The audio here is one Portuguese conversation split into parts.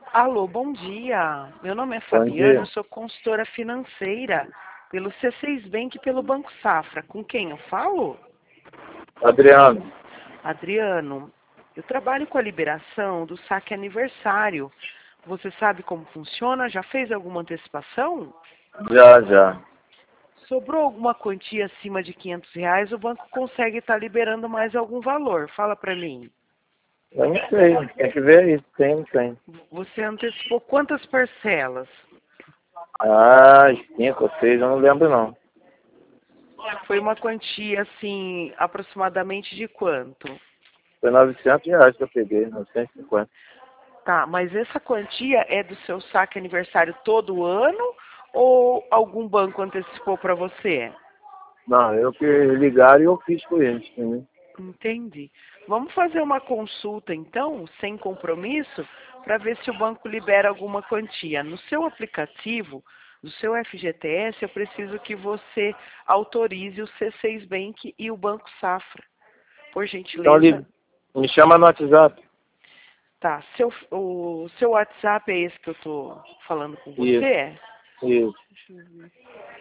Alô, bom dia. Meu nome é Bom Fabiana, dia. eu sou consultora financeira pelo C6 Bank e pelo Banco Safra. Com quem eu falo? Adriano, Adriano, eu trabalho com a liberação do saque aniversário. Você sabe como funciona? Já fez alguma antecipação? já. Sobrou alguma quantia acima de R$ 500, o banco consegue estar liberando mais algum valor. Fala para mim. Eu não sei, tem que ver isso, não tem. Você antecipou quantas parcelas? Ah, 5 ou 6, eu não lembro não. Foi uma quantia, assim, aproximadamente de quanto? Foi R$ 900 que eu peguei, 950. Tá, mas essa quantia é do seu saque aniversário todo ano ou algum banco antecipou para você? Não, eu que ligaram e eu fiz com eles, entendeu? Entendi. Vamos fazer uma consulta, então, sem compromisso, para ver se o banco libera alguma quantia. No seu aplicativo, no seu FGTS, eu preciso que você autorize o C6 Bank e o Banco Safra. Por Então gentileza. me chama no WhatsApp. Tá, o seu WhatsApp é esse que eu estou falando com Isso, você? isso. Deixa eu ver.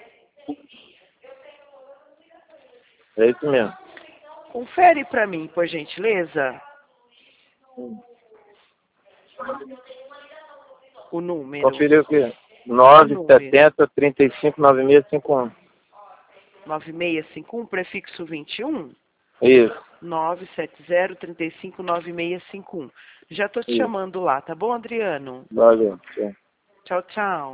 É isso mesmo. Confere para mim, por gentileza, o número. Conferiu o quê? O número. 970-35-9651. 9651, prefixo 21? Isso, 970-35-9651. Já estou te isso. chamando lá, tá bom, Adriano? Valeu. Tchau, tchau.